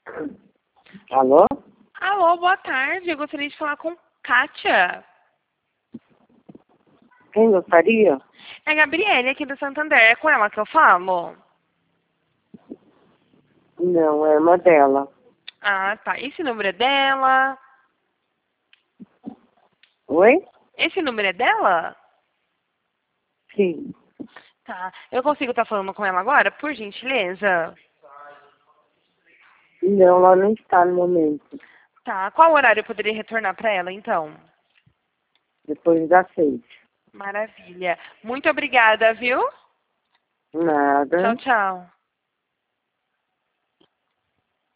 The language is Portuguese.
Alô? Alô, boa tarde. Eu gostaria de falar com Kátia. Quem gostaria? É a Gabriele aqui do Santander. É com ela que eu falo? Não, é uma dela. Ah, tá. Esse número é dela? Oi? Esse número é dela? Sim. Tá. Eu consigo estar falando com ela agora, por gentileza? Não, ela não está no momento. Tá. Qual horário eu poderia retornar para ela, então? Depois das 6. Maravilha. Muito obrigada, viu? Nada. Tchau, tchau.